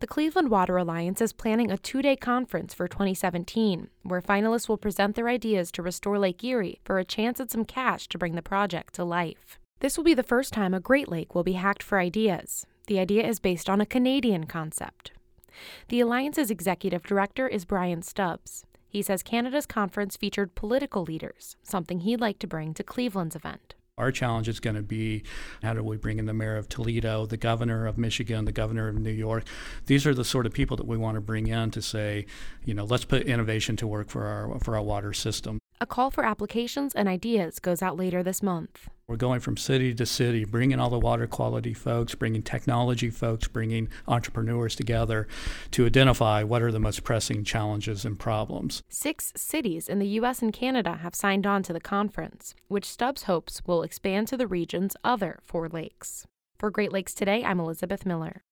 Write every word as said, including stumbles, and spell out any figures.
The Cleveland Water Alliance is planning a two-day conference for twenty seventeen, where finalists will present their ideas to restore Lake Erie for a chance at some cash to bring the project to life. This will be the first time a Great Lake will be hacked for ideas. The idea is based on a Canadian concept. The Alliance's executive director is Brian Stubbs. He says Canada's conference featured political leaders, something he'd like to bring to Cleveland's event. Our challenge is going to be, how do we bring in the mayor of Toledo, the governor of Michigan, the governor of New York? These are the sort of people that we want to bring in to say, you know, let's put innovation to work for our for our water system. A call for applications and ideas goes out later this month. We're going from city to city, bringing all the water quality folks, bringing technology folks, bringing entrepreneurs together to identify what are the most pressing challenges and problems. Six cities in the U S and Canada have signed on to the conference, which Stubbs hopes will expand to the region's other four lakes. For Great Lakes Today, I'm Elizabeth Miller.